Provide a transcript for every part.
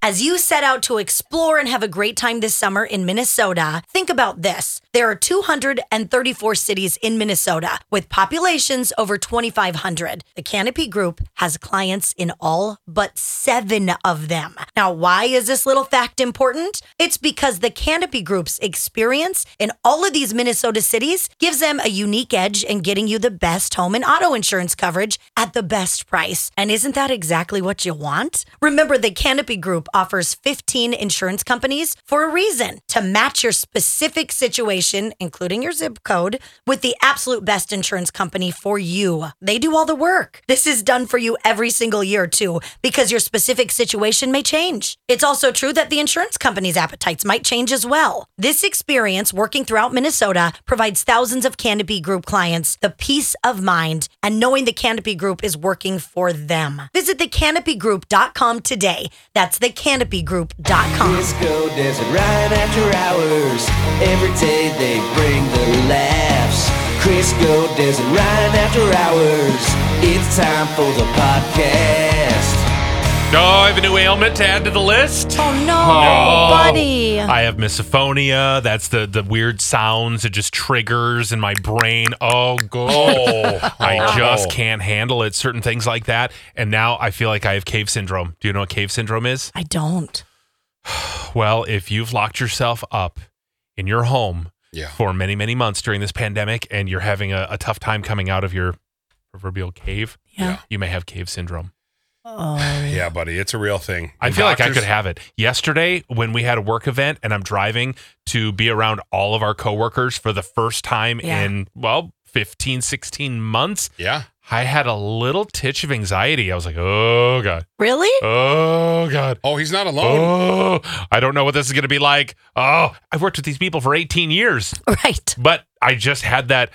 As you set out to explore and have a great time this summer in Minnesota, think about this. There are 234 cities in Minnesota with populations over 2,500. The Canopy Group has clients in all but 7 of them. Now, why is this little fact important? It's because the Canopy Group's experience in all of these Minnesota cities gives them a unique edge in getting you the best home and auto insurance coverage at the best price. And isn't that exactly what you want? Remember, the Canopy Group offers 15 insurance companies for a reason, to match your specific situation, including your zip code, with the absolute best insurance company for you. They do all the work. This is done for you every single year, too, because your specific situation may change. It's also true that the insurance company's appetites might change as well. This experience working throughout Minnesota provides thousands of Canopy Group clients the peace of mind and knowing the Canopy Group is working for them. Visit thecanopygroup.com today. That's thecanopygroup.com. Crisco Desert right after hours. Every day they bring the laughs. Crisco Desert right after hours. It's time for the podcast. Oh, I have a new ailment to add to the list. Oh, no, buddy. I have misophonia. That's the weird sounds it just triggers in my brain. Oh, I just can't handle it. Certain things like that. And now I feel like I have cave syndrome. Do you know what cave syndrome is? I don't. Well, if you've locked yourself up in your home for many, many months during this pandemic and you're having a tough time coming out of your proverbial cave, you may have cave syndrome. Oh. Yeah, buddy, it's a real thing. I feel like I could have it. Yesterday, when we had a work event and I'm driving to be around all of our coworkers for the first time in, 15, 16 months. Yeah. I had a little titch of anxiety. I was like, oh, God. Really? Oh, God. Oh, he's not alone. Oh, I don't know what this is going to be like. Oh, I've worked with these people for 18 years. Right. But I just had that,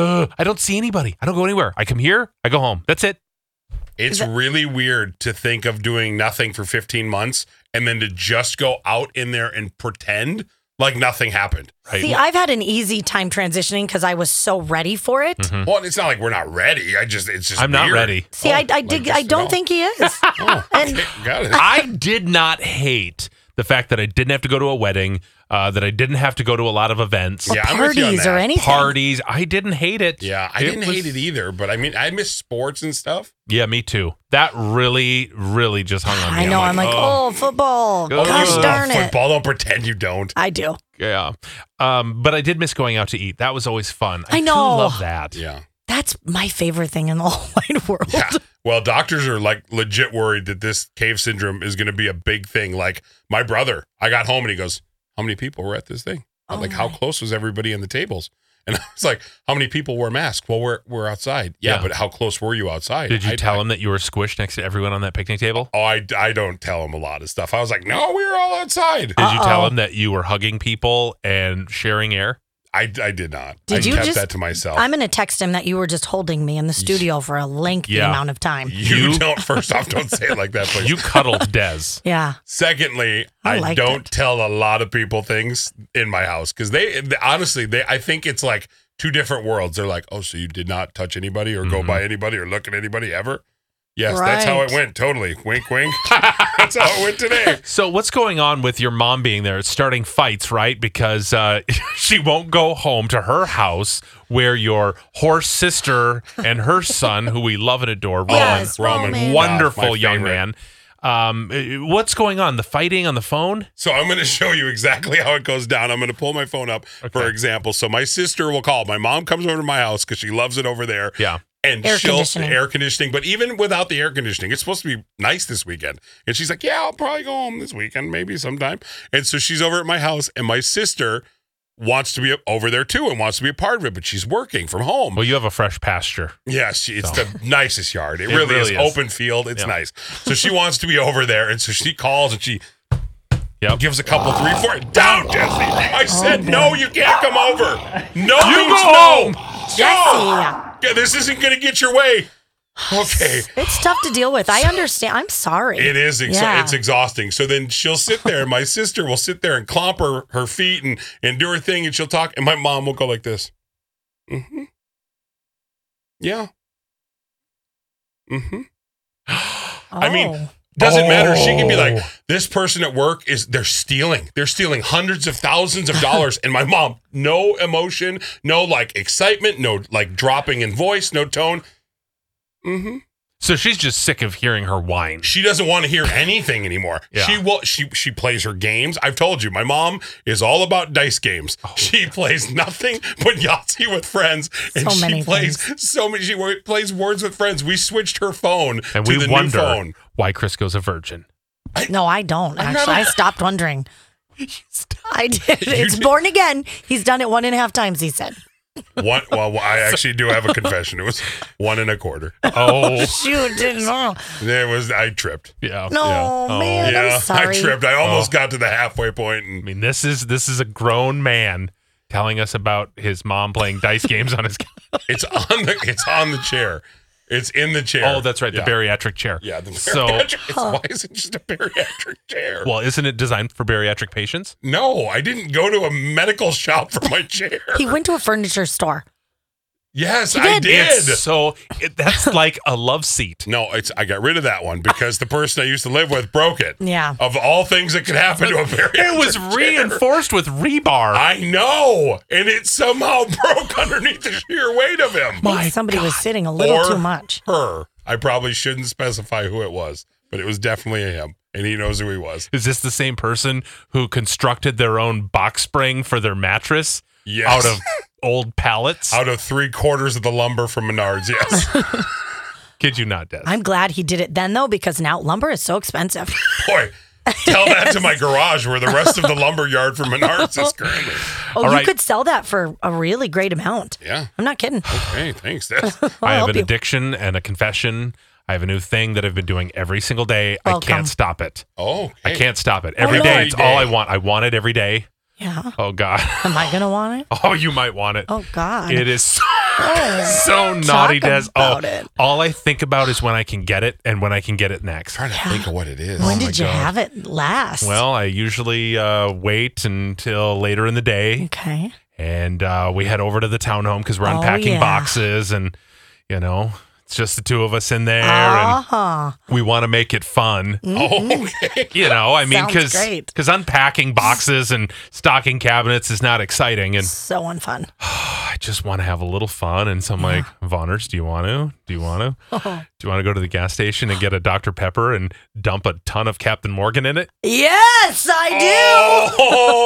I don't see anybody. I don't go anywhere. I come here, I go home. That's it. It's really weird to think of doing nothing for 15 months and then to just go out in there and pretend like nothing happened. Right? See, I've had an easy time transitioning because I was so ready for it. Mm-hmm. Well, it's not like we're not ready. It's just I'm not ready. See, I don't think he is. And got it. I did not hate the fact that I didn't have to go to a wedding, that I didn't have to go to a lot of events. or I'm with you on parties that. or anything. Parties. I didn't hate it. Yeah, I didn't hate it either, but I mean, I miss sports and stuff. Yeah, me too. That really, really just hung on me. I know. I'm like, football. Gosh darn it. Football, don't pretend you don't. I do. Yeah. But I did miss going out to eat. That was always fun. I know. do love that. Yeah. That's my favorite thing in the whole wide world. Yeah. Well, doctors are like legit worried that this cave syndrome is going to be a big thing. Like my brother, I got home and he goes, how many people were at this thing? I'm like, how close was everybody in the tables? And I was like, how many people wore masks? Well, we're outside. Yeah, but how close were you outside? Did you tell him that you were squished next to everyone on that picnic table? Oh, I don't tell him a lot of stuff. I was like, no, we were all outside. Did you tell him that you were hugging people and sharing air? I did not. Did I you kept just- that to myself. I'm going to text him that you were just holding me in the studio for a lengthy amount of time. You don't, first off, don't say it like that, please. You cuddled Des. Yeah. Secondly, I I liked don't it. tell a lot of people things in my house because they honestly, I think it's like two different worlds. They're like, oh, so you did not touch anybody or go by anybody or look at anybody ever? Yes, that's how it Right. went. Totally. Wink, wink. That's how it went today. So what's going on with your mom being there? It's starting fights, right? Because she won't go home to her house where your horse sister and her son, who we love and adore, Roman, Yes, Roman. wonderful my young favorite. man. What's going on? The fighting on the phone? So I'm going to show you exactly how it goes down. I'm going to pull my phone up, for example. So my sister will call. My mom comes over to my house because she loves it over there. Yeah. And Air she'll conditioning. air conditioning, but even without the air conditioning, it's supposed to be nice this weekend. And she's like, yeah, I'll probably go home this weekend, maybe sometime. And so she's over at my house, and my sister wants to be over there too and wants to be a part of it, but she's working from home. Well, you have a fresh pasture. Yes, it's the nicest yard. It really is. Open field. It's nice. So she wants to be over there, and so she calls and she gives a couple, 3, 4. Down, Jesse. I said, no, you can't come over. No, you go home. Jesse. Yeah, this isn't going to get your way. Okay. It's tough to deal with. I understand. I'm sorry. It is. Yeah. It's exhausting. So then she'll sit there, and my sister will sit there and clomp her feet and do her thing, and she'll talk, and my mom will go like this. Mm-hmm. Yeah. Mm-hmm. I mean, Doesn't matter. She can be like, this person at work they're stealing. They're stealing hundreds of thousands of dollars. And my mom, no emotion, no like excitement, no like dropping in voice, no tone. Mm-hmm. So she's just sick of hearing her whine. She doesn't want to hear anything anymore. Yeah. She plays her games. I've told you, my mom is all about dice games. She plays nothing but Yahtzee with friends, and she plays Words with Friends. We switched her phone and to we the wonder new phone. Why Crisco's a virgin. No, I don't. Actually, I stopped wondering. I did. It's born again. He's done it 1.5 times. He said. Well, I actually do have a confession. It was 1 1/4. Oh, shoot! Didn't know. I tripped. Yeah. No, yeah. man. Yeah, I'm sorry. I tripped. I almost got to the halfway point. I And mean, this is a grown man telling us about his mom playing dice games on his. It's on the chair. It's in the chair. Oh, that's right, the bariatric chair. Yeah, the So- bariatric. Why is it just a bariatric chair? Well, isn't it designed for bariatric patients? No, I didn't go to a medical shop for my chair. He went to a furniture store. Yes, I did. That's like a love seat. No, I got rid of that one because the person I used to live with broke it. Yeah. Of all things that could happen to a bariatric It was chair. reinforced with rebar. I know, and it somehow broke underneath the sheer weight of him. I think somebody was sitting a little Or too much. Her. I probably shouldn't specify who it was, but it was definitely him, and he knows who he was. Is this the same person who constructed their own box spring for their mattress Yes. out of old pallets? Out of 3/4 of the lumber from Menards, yes. Kid you not, Des. I'm glad he did it then, though, because now lumber is so expensive. Boy, tell that to my garage where the rest of the lumber yard from Menards is currently. Oh, All you right. could sell that for a really great amount. Yeah. I'm not kidding. Okay, thanks. That's, I have help an you. addiction and a confession. I have a new thing that I've been doing every single day. I Welcome. can't stop it. oh, okay. I can't stop it. Every no. day, Every it's day. all I want. I want it every day. Yeah. Oh, God. Am I going to want it? Oh, you might want it. Oh, God. It is so naughty, Des. about it. All I think about is when I can get it and when I can get it next. trying to think of what it is. When my did you God. have it last? Well, I usually wait until later in the day, Okay. and we head over to the townhome because we're Oh, unpacking yeah. boxes, and it's just the two of us in there, Uh-huh. and we want to make it fun. Oh, okay. I mean, Sounds great. because unpacking boxes and stocking cabinets is not exciting, and So unfun. I just want to have a little fun. And so I'm like, Vonners, do you want to? Do you want to? Do you want to go to the gas station and get a Dr. Pepper and dump a ton of Captain Morgan in it? Yes, I do.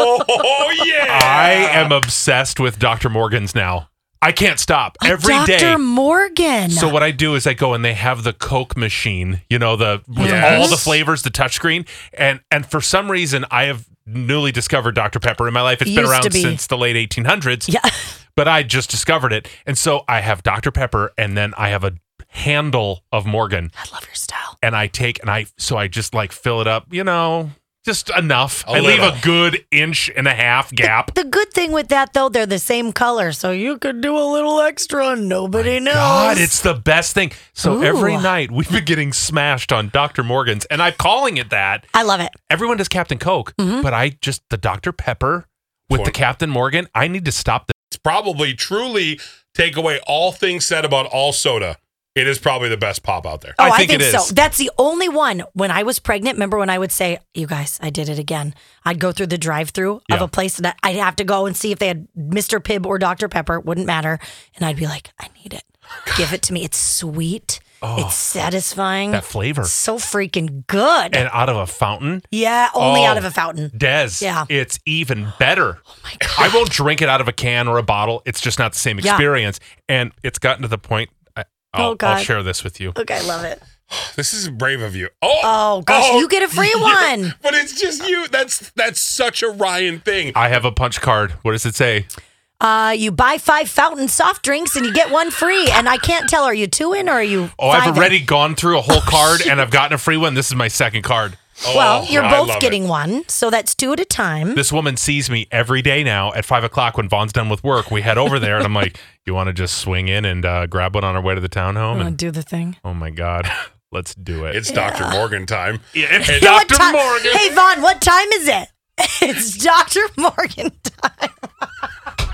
Oh, yeah. I am obsessed with Dr. Morgan's now. I can't stop every day. Dr. Morgan. So what I do is I go and they have the Coke machine, with Yes. all the flavors, the touchscreen, and for some reason I have newly discovered Dr. Pepper in my life. It's been Used around to be. since the late 1800s. Yeah. But I just discovered it. And so I have Dr. Pepper and then I have a handle of Morgan I love your style. and I just like fill it up, just enough. A I leave little. a good 1.5 inch gap. The good thing with that, though, they're the same color, so you could do a little extra and nobody knows. God, it's the best thing. So Ooh. every night we've been getting smashed on Dr. Morgan's and I'm calling it that. I love it. Everyone does Captain Coke, but the Dr. Pepper with the Captain Morgan, I need to stop this. It's probably truly take away all things said about all soda. It is probably the best pop out there. Oh, I think it so. is. That's the only one. When I was pregnant, remember when I would say, you guys, I did it again. I'd go through the drive-through of Yeah. a place that I'd have to go and see if they had Mr. Pibb or Dr. Pepper. It wouldn't matter. And I'd be like, I need it. Give it to me. It's sweet. It's satisfying. That flavor. So freaking good. And out of a fountain, yeah, only Oh. out of a fountain. Des, Yeah. it's even better. Oh my God. I won't drink it out of a can or a bottle. It's just not the same Yeah. experience. And it's gotten to the point, I'll God. share this with you. Okay, I love it. This is brave of you. Oh, gosh, you get a free one. But it's just you. That's such a Ryan thing. I have a punch card. What does it say? You buy 5 fountain soft drinks and you get one free. And I can't tell, are you 2 in or are you Oh, 5 I've in? already gone through a whole card and I've gotten a free one. This is my second card. Well, Oh, you're I both love getting it. one, so that's 2 at a time. This woman sees me every day now at 5 o'clock when Vaughn's done with work. We head over there and I'm like, you want to just swing in and grab one on our way to the townhome? And Do the thing. oh my God, let's do it. It's Dr. Morgan time. Yeah, it's Hey, what Dr. ti- Morgan. Hey, Vaughn, what time is it? It's Dr. Morgan time.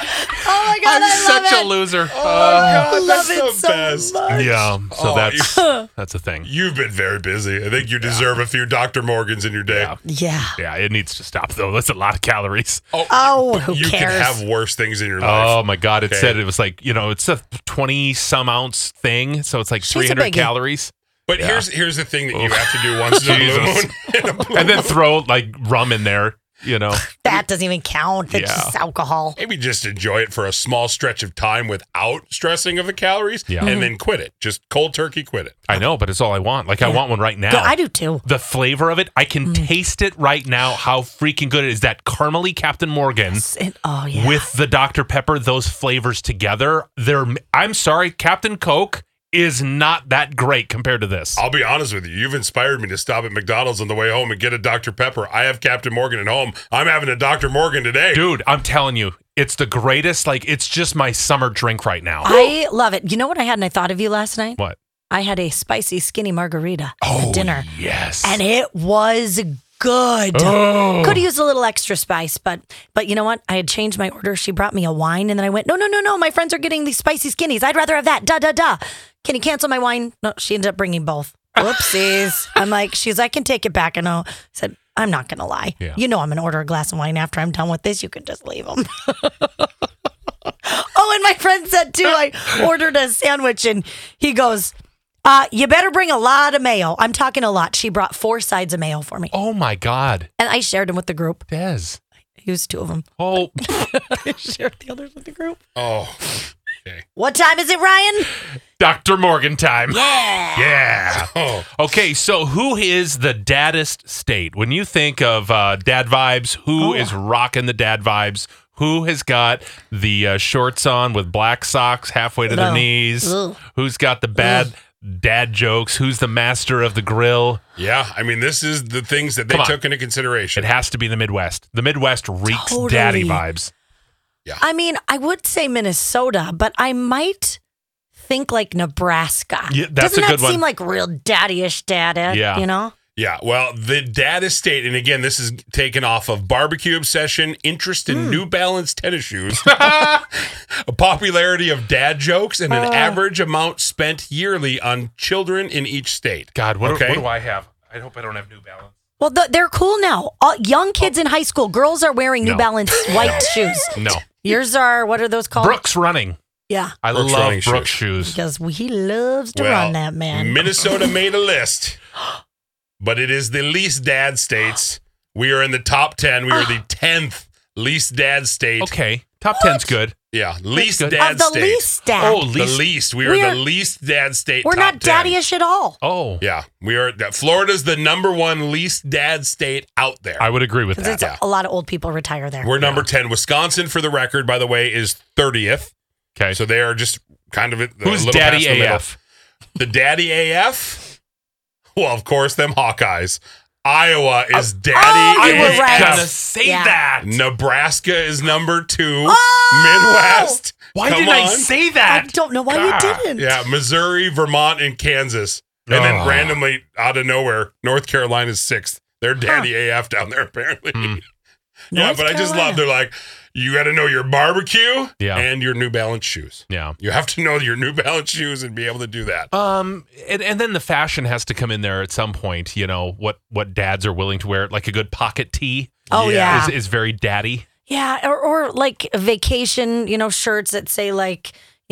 Oh my God, I'm I love such it. a loser. Oh, God, love that's it the so best. much. Yeah, so Oh, that's a thing. You've been very busy. I think you deserve a few Dr. Morgans in your day. Yeah. Yeah. Yeah, it needs to stop though. That's a lot of calories. Oh, who you cares? can have worse things in your life. Oh my God! It Okay. said it was like it's a 20-some ounce thing, so it's like She's a 300 biggie. calories, But here's the thing that you have to do once in a blue Jesus. moon. In a blue and then moon. throw like rum in there. That doesn't even count. That's Yeah. just alcohol. Maybe just enjoy it for a small stretch of time without stressing of the calories, Yeah. and then quit it. Just cold turkey quit it. I know, but it's all I want. Like I want one right now. Yeah, I do too. The flavor of it, I can taste it right now. How freaking good it is! That caramely Captain Morgan Oh yeah. with the Dr. Pepper, those flavors together. I'm sorry, Captain Coke is not that great compared to this. I'll be honest with you. You've inspired me to stop at McDonald's on the way home and get a Dr. Pepper. I have Captain Morgan at home. I'm having a Dr. Morgan today. Dude, I'm telling you, it's the greatest. Like, it's just my summer drink right now. I love it. You know what I had and I thought of you last night? What? I had a spicy skinny margarita at dinner. Yes. And it was good. Oh. Could have used a little extra spice, but you know what? I had changed my order. She brought me a wine, and then I went, no. My friends are getting these spicy skinnies. I'd rather have that. Duh. Can you cancel my wine? No, she ended up bringing both. Whoopsies. I'm like, I can take it back. And I said, I'm not going to lie. Yeah. You know I'm going to order a glass of wine after I'm done with this. You can just leave them. Oh, and my friend said, too, I ordered a sandwich, and he goes, you better bring a lot of mayo. I'm talking a lot. She brought 4 sides of mayo for me. Oh my God. And I shared them with the group. Des. I used 2 of them. Oh, I shared the others with the group. Oh, okay. What time is it, Ryan? Dr. Morgan time. Yeah. Yeah. Oh, Okay, so who is the daddest state? When you think of dad vibes, who is rocking the dad vibes? Who has got the shorts on with black socks halfway to the No. knees? Ugh. Who's got the bad dad jokes? Who's the master of the grill? yeah. I mean, this is the things that they Come on. took into consideration. It has to be the Midwest. The Midwest reeks Totally. daddy vibes. I mean, I would say Minnesota, but I might think like Nebraska. Yeah, that's Doesn't a good that one. seem like real daddy-ish dad? Yeah. You know? Yeah, well, the dad state, and again, this is taken off of barbecue obsession, interest in New Balance tennis shoes, a popularity of dad jokes, and an average amount spent yearly on children in each state. God, what Okay. do I have? I hope I don't have New Balance. Well, they're cool now. Young kids in high school, girls are wearing New No. Balance white shoes. No. Yours are, what are those called? Brooks running. Yeah. I Brooks love running Brooks shoes. shoes. Because he loves to run that man. Minnesota made a list, but it is the least dad states. We are in the top 10. We are the 10th least dad state. Okay. Top 10's good. Yeah, least good. dad Of the state. least dad. Oh, The least. We are We're- the least dad state. We're top not 10. daddy-ish at all. Oh. Yeah, we are. Florida's the number 1 least dad state out there. I would agree with Because that. it's a lot of old people retire there. We're number 10. Wisconsin, for the record, by the way, is 30th. Okay. So they are just kind of a Who's little Daddy past the middle. AF? The Daddy AF? Well, of course, them Hawkeyes. Iowa is Daddy you were AF. right. Gonna say Yeah. that. Nebraska is number 2. Oh! Midwest. Why Come didn't I on. say I that? don't know why God. you didn't. Yeah, Missouri, Vermont, and Kansas. And then Oh. randomly, out of nowhere, North Carolina's 6th. They're Daddy AF down there, apparently. Yeah, North but I just Carolina. love, they're like, you got to know your barbecue Yeah. and your New Balance shoes. Yeah. You have to know your New Balance shoes and be able to do that. And then the fashion has to come in there at some point. You know what dads are willing to wear, like a good pocket tee. Oh, Yeah. yeah. is very daddy. Yeah, or like vacation, shirts that say like,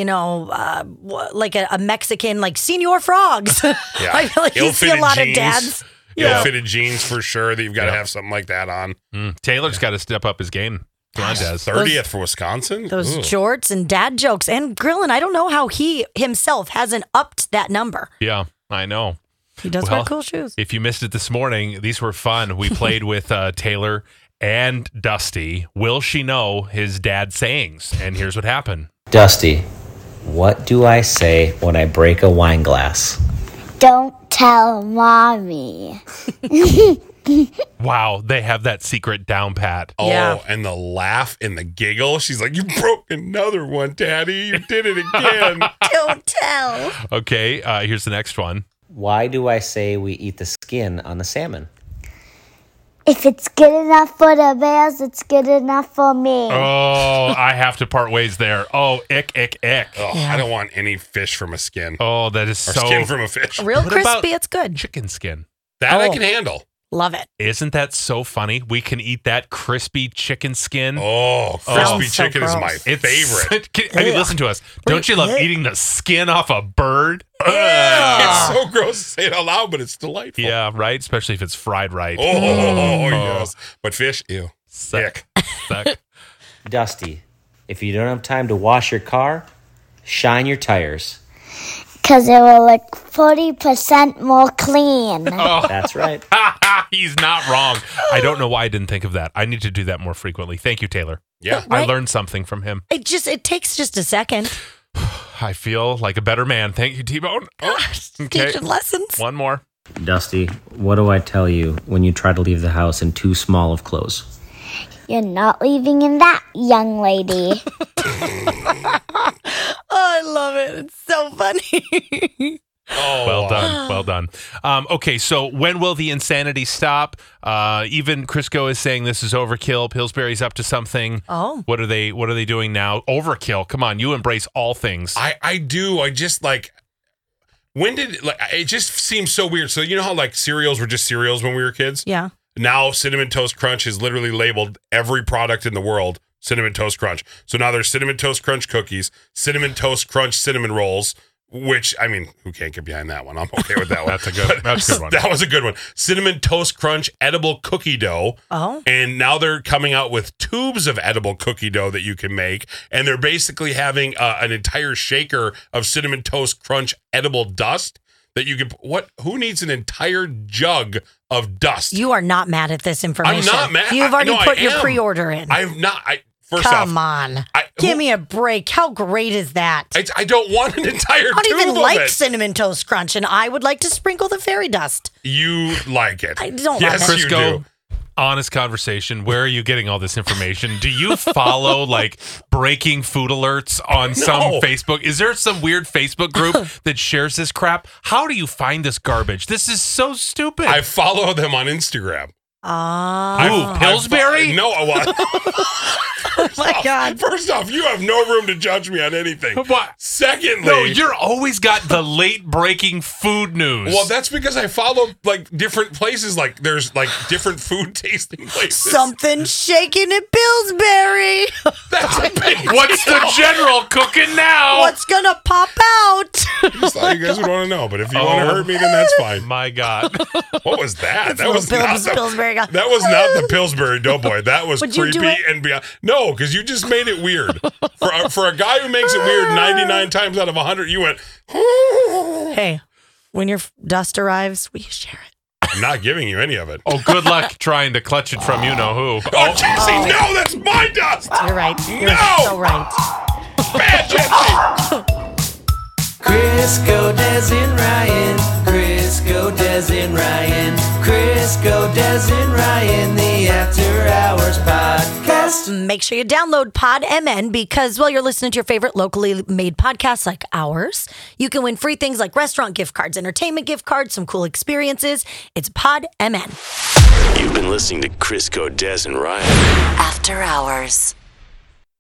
like a Mexican, like Senor Frogs. Yeah. I feel like you see a Ill-fitted lot jeans. of dads. Ill-fitted jeans for sure. That you've got to Yeah. have something like that on. Taylor's got to step up his game. Come on, Des. 30th for Wisconsin. Those Ooh. jorts and dad jokes and grilling. I don't know how he himself hasn't upped that number. Yeah, I know. He does Well, wear cool shoes. If you missed it this morning, these were fun. We played with Taylor and Dusty. Will she know his dad's sayings? And here's what happened. Dusty, what do I say when I break a wine glass? Don't tell mommy. Wow, they have that secret down pat. Oh, Yeah. and the laugh and the giggle. She's like, you broke another one, Daddy. You did it again. Don't tell. Okay, here's the next one. Why do I say we eat the skin on the salmon? If it's good enough for the bears, it's good enough for me. Oh, I have to part ways there. Oh, ick. Oh, I don't want any fish from a skin. Oh, that is Or so skin from a fish. Real What about crispy, it's good. chicken skin. That I Oh. can handle. Love it. Isn't that so funny? We can eat that crispy chicken skin. Oh, crispy Sounds so chicken is my gross. favorite. I mean, listen to us. Don't you love eating the skin off a bird? It's so gross to say it out loud, but it's delightful. Yeah, right? Especially if it's fried right. Oh, yes. But fish, ew. Suck. Suck. Dusty, if you don't have time to wash your car, shine your tires. Because it will look 40% more clean. That's right. He's not wrong. I don't know why I didn't think of that. I need to do that more frequently. Thank you, Taylor. Yeah. I Right. learned something from him. It takes just a second. I feel like a better man. Thank you, T-Bone. Okay. Teaching lessons. One more. Dusty, what do I tell you when you try to leave the house in too small of clothes? You're not leaving in that, young lady. Oh, I love it. It's so funny. Oh, Well done. Well done. Okay, so when will the insanity stop? Even Crisco is saying this is overkill. Pillsbury's up to something. Oh. What are they doing now? Overkill. Come on, you embrace all things. I do. I just like. When did it just seems so weird? So you know how like cereals were just cereals when we were kids? Yeah. Now Cinnamon Toast Crunch is literally labeled every product in the world Cinnamon Toast Crunch. So now there's Cinnamon Toast Crunch cookies, Cinnamon Toast Crunch cinnamon rolls, which, I mean, who can't get behind that one? I'm okay with that one. That's a good one. That was a good one. Cinnamon Toast Crunch edible cookie dough. Oh. And now they're coming out with tubes of edible cookie dough that you can make. And they're basically having an entire shaker of Cinnamon Toast Crunch edible dust that you can. Who needs an entire jug of dust? You are not mad at this information. I'm not mad. You've already No, I put your am. pre-order in. I'm not. First Come off, on. Give me a break. How great is that? I don't want an entire I don't tube even of like it. Cinnamon Toast Crunch, and I would like to sprinkle the fairy dust. You like it. I don't Yes, like you Crisco, do. honest conversation. Where are you getting all this information? Do you follow like breaking food alerts on some Facebook? Is there some weird Facebook group that shares this crap? How do you find this garbage? This is so stupid. I follow them on Instagram. Ooh, Pillsbury? No, well, Oh my God. First off, you have no room to judge me on anything. What? Secondly, No, you're always got the late breaking food news. well, that's because I follow like different places. Like there's like different food tasting places. Something shaking at Pillsbury. That's a big What's the deal. general cooking now? What's gonna pop out? Just thought you guys would want to know, but if you want to hurt me, then that's fine. My God. What was that? That little was not Pillsbury guy. That was not the Pillsbury Doughboy. That was Would you do creepy it? and beyond. No, because you just made it weird. For a guy who makes it weird 99 times out of 100, you went. Hey, when your dust arrives, will you share it? I'm not giving you any of it. Oh, good luck trying to clutch it from you know who. Oh, Jesse, no, that's my dust. You're right. You're No! so right. Bad Jesse. Crisco, Des, and Ryan. Crisco, Des, and Ryan. Crisco, Des, and Ryan. The After Hours Podcast. Make sure you download Pod MN because while you're listening to your favorite locally made podcasts like ours, you can win free things like restaurant gift cards, entertainment gift cards, some cool experiences. It's Pod MN. You've been listening to Crisco, Des, and Ryan. After Hours.